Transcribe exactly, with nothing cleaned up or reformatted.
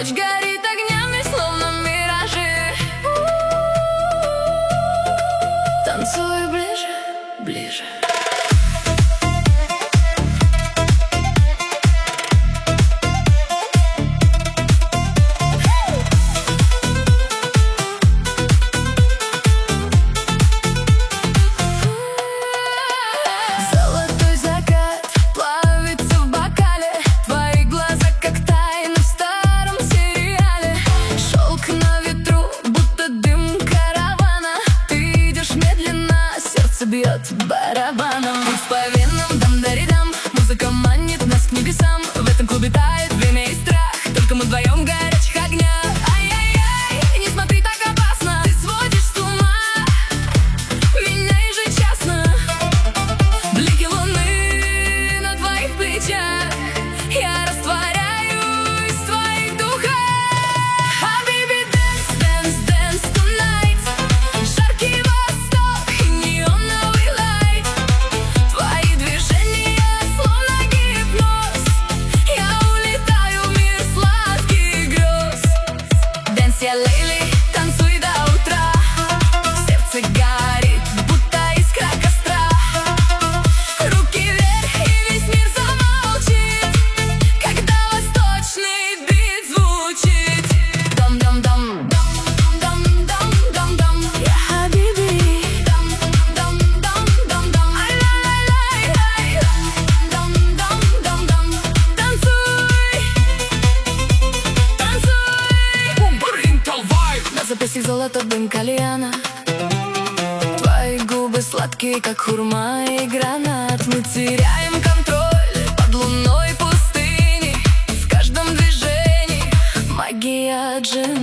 Ночь горит огнями, словно миражи. Танцуй ближе, ближе. Золотой закат плавится в бокале, твои глаза как тайны в старом сериале. Шелк на ветру, будто дым каравана. Ты идешь медленно, сердце бьет барабаном. Путь по венам, дам-дари-дам. Музыка манит нас к небесам. В этом клубе тает время и страх. Только мы вдвоем в горячих огнях. Ай-яй-яй, не смотри так опасно. Ты сводишь с ума меня ежечасно. Блики луны на твоих плечах, я растворяюсь в твоих духах. Habibi, dance, dance, dance tonight. Жаркий восток и неоновый лайт. Твои движения словно гипноз. Я улетаю в мир сладких грез. Dance, я лейли, танцуй до утра. Сердце горит, будто искра костра. Руки вверх, и весь мир замолчит, когда восточный бит звучит. Дам-дам-дам, дам-дам-дам-дам-дам. Я Habibi. Дам-дам-дам-дам-дам. Ай-лай-лай-лай. Дам-дам-дам-дам. Танцуй, танцуй. На запястье золото, дым кальяна. Твои губы сладкие, как хурма и гранат. Мы теряем контроль под луной пустыни. В каждом движении магия джин.